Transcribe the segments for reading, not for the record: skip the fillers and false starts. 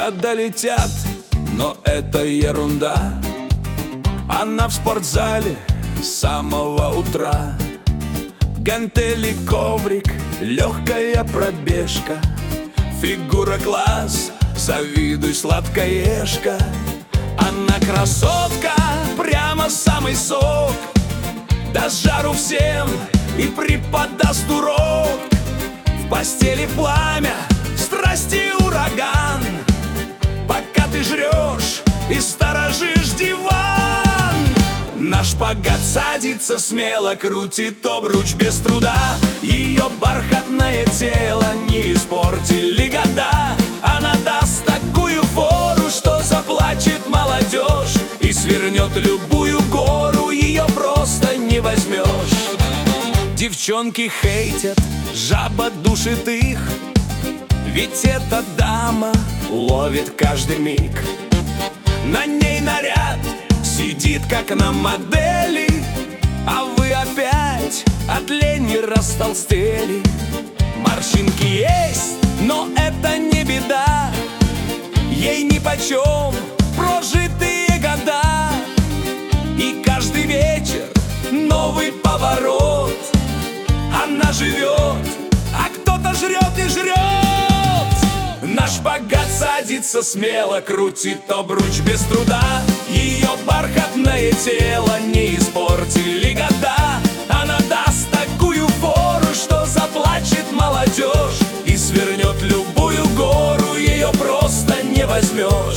года летят, но это ерунда. Она в спортзале с самого утра. Гантели, коврик, легкая пробежка, фигура класс, завидуй, сладкоежка. Она красотка, прямо самый сок. Даст жару всем и преподаст урок. В постели пламя, страсти ураган. Пока ты жрешь и сторожишь диван, на шпагат садится смело, крутит обруч без труда. Ее бархатное тело не испортили года. Она даст такую фору, что заплачет молодежь и свернет любую гору, ее просто не возьмешь. Девчонки хейтят, жаба душит их, ведь эта дама ловит каждый миг. На ней наряд сидит как на модели, а вы опять от лени растолстели. Морщинки есть, но это не беда, ей нипочем прожитые года. И каждый вечер новый поворот. Она живет, а кто-то жрет и жрет. На шпагат садится смело, крутит обруч без труда. Ее бархатное тело не испортили года. Она даст такую фору, что заплачет молодежь и свернет любую гору, ее просто не возьмешь.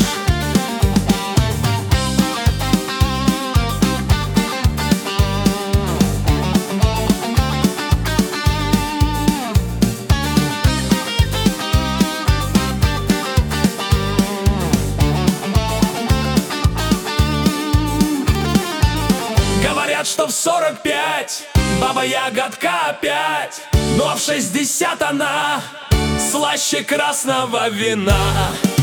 Говорят, что в 45 баба-ягодка опять, ну а в 60 она слаще красного вина.